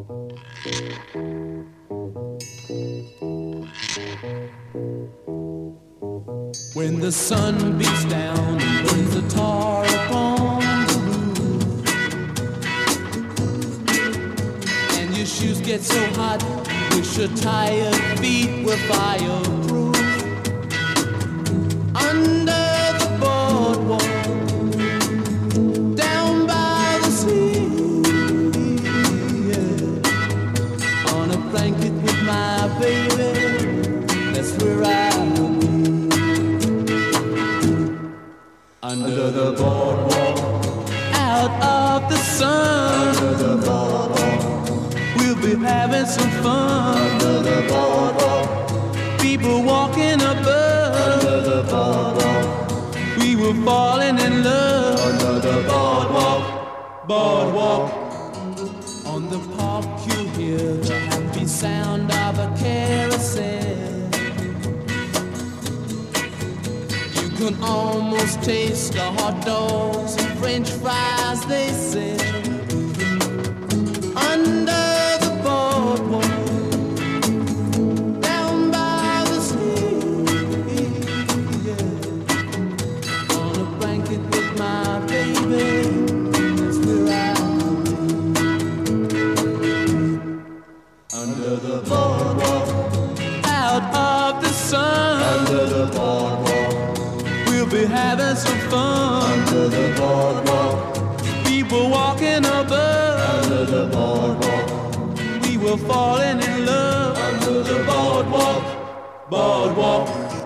When the sun beats down and burns the tar upon the roof, and your shoes get so hot, wish your tired feet were fireproof. Under the boardwalk, down by the sea, yeah. On a blanket with my baby, that's where I will be. Under the boardwalk, out of the sun. Under the boardwalk, we'll be having some fun. Under the boardwalk, people walking above. Under the boardwalk, we were falling in love. Under the boardwalk, boardwalk. On the park you hear the happy sound of a carousel. You can almost taste the hot dogs and French fries they sell. Under the boardwalk, down by the sea, yeah. On a blanket with my baby, that's where I'll be. Under the boardwalk, out of the sun. Under the boardwalk, we'll be having some fun. Under the boardwalk, people walking above. Under the boardwalk, we were falling in love. Under the boardwalk, boardwalk.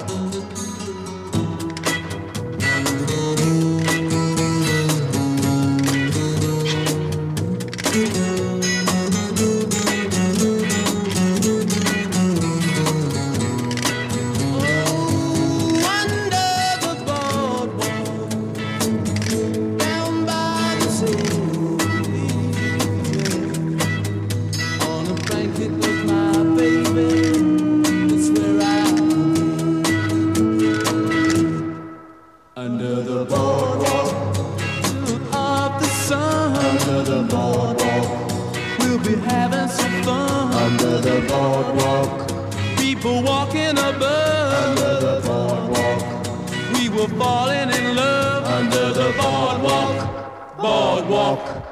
Under the boardwalk, of the sun. Under the boardwalk, we'll be having some fun. Under the boardwalk, people walking above. Under the boardwalk, we were falling in love. Under the boardwalk, boardwalk.